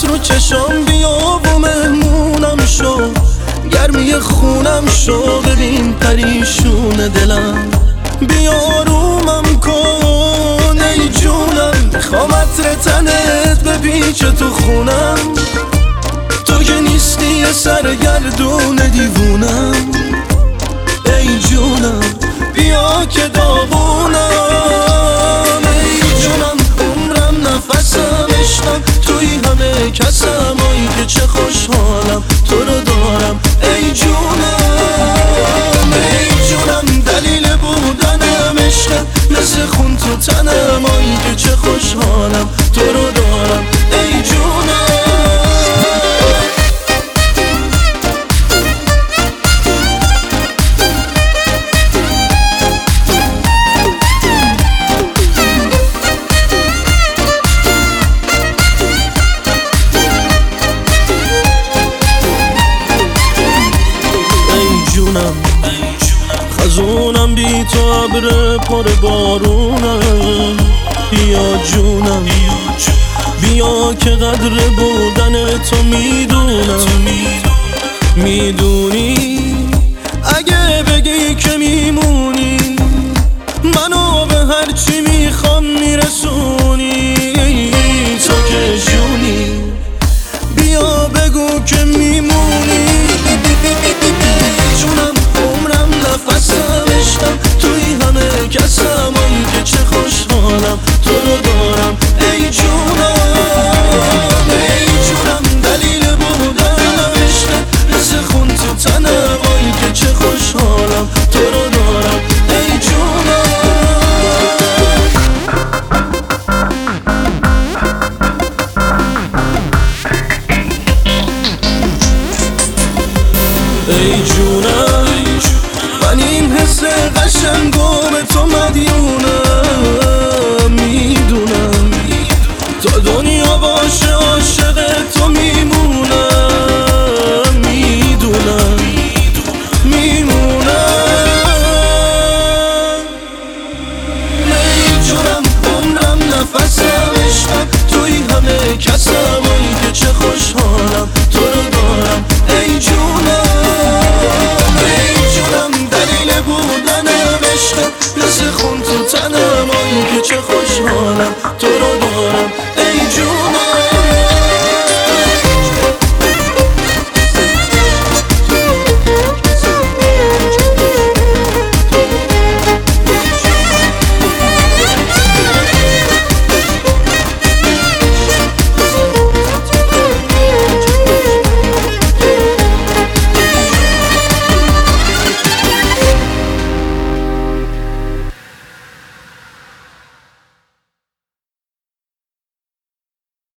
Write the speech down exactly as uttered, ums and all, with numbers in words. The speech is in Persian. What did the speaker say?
ابروات رو چشام بیا و مهمونم شو، گرمی خونم شو، ببین پریشون دلم، بیا رومم کن ای جونم. میخوام عطر تنت بپیچه تو خونم، تو که نیستی یه سرگردون دیوونم. ای جونم بیا که داغونم، ای جونم عمرم نفسم عشقم، توی همه کسم، آی که چه خوشحالم تو رو دارم. ای جونم ای جونم دلیل بودنم عشقم، مثل خون تو تنم، آی که چه خوشحالم تو رو دارم. ای جونم خزونم بی تو ابر پر بارونم، بیا جونم بیا که قدر بودن تو میدونم. میدونی اگه بگی که میمونی، منو به هرچی میخوام میرسونی. تو که جونی بیا بگو که میمونی. جونم عمرم نفسم عشقم، توی همه کسم، آی که چه خوشحالم تو رو دارم. ای جونم ای جونم دلیل بودنم عشقم، مثل خون تو تنم، آی که چه خوشحالم تو رو دارم. ای جونم ای جونم من این حس قشنگو به تو